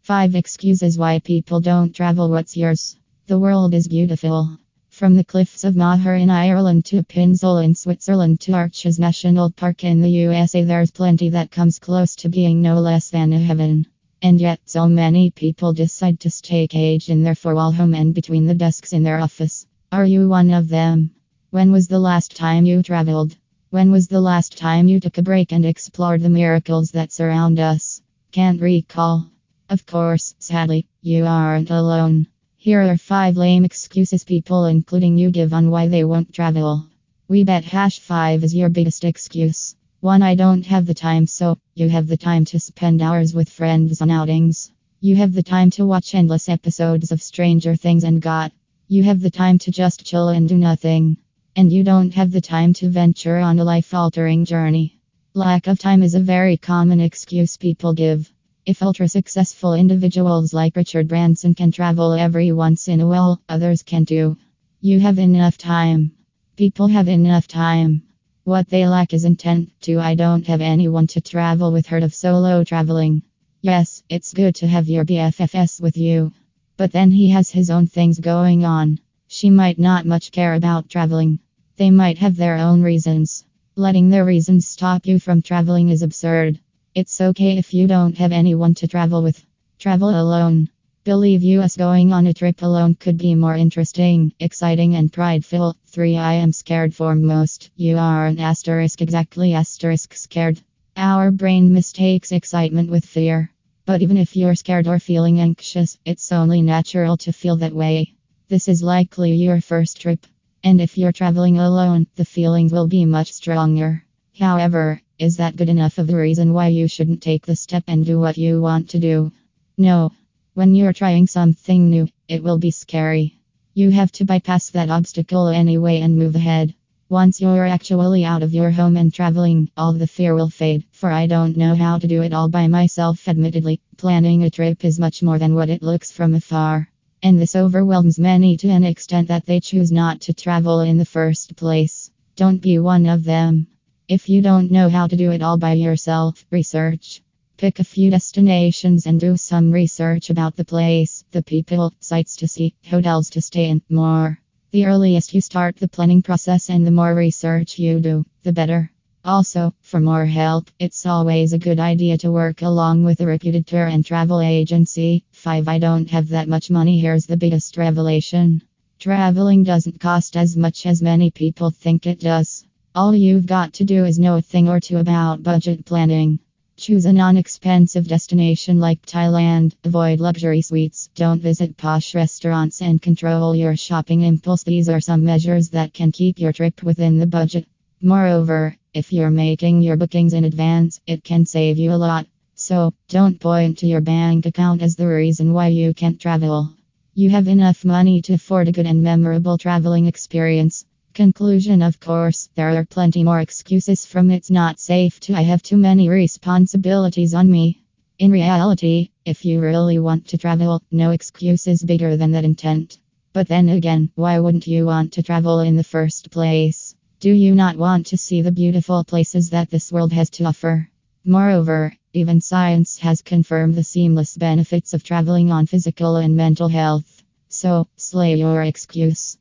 5 excuses why people don't travel. What's yours? The world is beautiful. From the cliffs of Moher in Ireland to Pinsel in Switzerland to Arches National Park in the USA, there's plenty that comes close to being no less than a heaven. And yet, so many people decide to stay caged in their four-wall home and between the desks in their office. Are you one of them? When was the last time you traveled? When was the last time you took a break and explored the miracles that surround us? Can't recall. Of course, sadly, you aren't alone. Here are 5 lame excuses people, including you, give on why they won't travel. We bet #5 is your biggest excuse. 1. I don't have the time. So, you have the time to spend hours with friends on outings. You have the time to watch endless episodes of Stranger Things and GOT. You have the time to just chill and do nothing. And you don't have the time to venture on a life-altering journey. Lack of time is a very common excuse people give. If ultra-successful individuals like Richard Branson can travel every once in a while, others can too. You have enough time. People have enough time. What they lack is intent. 2. I don't have anyone to travel with. Heard of solo traveling? Yes, it's good to have your BFFs with you. But then he has his own things going on. She might not much care about traveling. They might have their own reasons. Letting their reasons stop you from traveling is absurd. It's okay if you don't have anyone to travel with. Travel alone. Believe us, going on a trip alone could be more interesting, exciting, and prideful. 3. I am scared. Foremost, you aren't exactly scared. Our brain mistakes excitement with fear. But even if you're scared or feeling anxious, it's only natural to feel that way. This is likely your first trip. And if you're traveling alone, the feelings will be much stronger. However, is that good enough of a reason why you shouldn't take the step and do what you want to do? No. When you're trying something new, it will be scary. You have to bypass that obstacle anyway and move ahead. Once you're actually out of your home and traveling, all the fear will fade. For I don't know how to do it all by myself. Admittedly, planning a trip is much more than what it looks from afar. And this overwhelms many to an extent that they choose not to travel in the first place. Don't be one of them. If you don't know how to do it all by yourself, research. Pick a few destinations and do some research about the place, the people, sights to see, hotels to stay in, more. The earliest you start the planning process and the more research you do, the better. Also, for more help, it's always a good idea to work along with a reputed tour and travel agency. 5. I don't have that much money. Here's the biggest revelation. Traveling doesn't cost as much as many people think it does. All you've got to do is know a thing or two about budget planning. Choose a non-expensive destination like Thailand, avoid luxury suites, don't visit posh restaurants, and control your shopping impulse. These are some measures that can keep your trip within the budget. Moreover, if you're making your bookings in advance, it can save you a lot. So, don't point to your bank account as the reason why you can't travel. You have enough money to afford a good and memorable traveling experience. Conclusion: of course, there are plenty more excuses, from it's not safe to I have too many responsibilities on me. In reality, if you really want to travel, no excuse is bigger than that intent. But then again, why wouldn't you want to travel in the first place? Do you not want to see the beautiful places that this world has to offer? Moreover, even science has confirmed the seamless benefits of traveling on physical and mental health. So, slay your excuse.